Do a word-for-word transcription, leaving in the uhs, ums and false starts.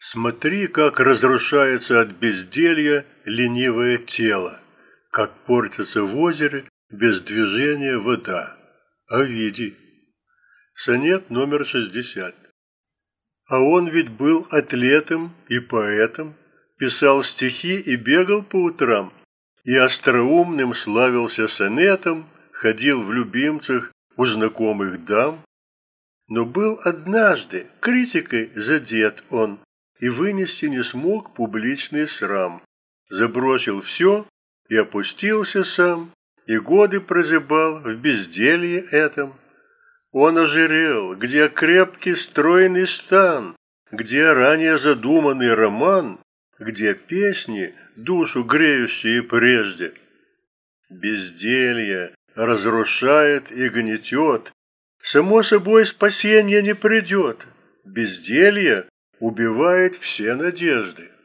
Смотри, как разрушается от безделья ленивое тело, как портится в озере без движения вода. Овидий. Сонет номер шестьдесят. А он ведь был атлетом и поэтом, писал стихи и бегал по утрам, и остроумным славился сонетом, ходил в любимцах у знакомых дам. Но был однажды критикой задет он, и вынести не смог публичный срам. Забросил все и опустился сам, и годы прозябал в безделье этом. Он ожирел, где крепкий стройный стан, где ранее задуманный роман, где песни, душу греющие прежде. Безделье разрушает и гнетет, само собой спасение не придет. Безделье убивает все надежды.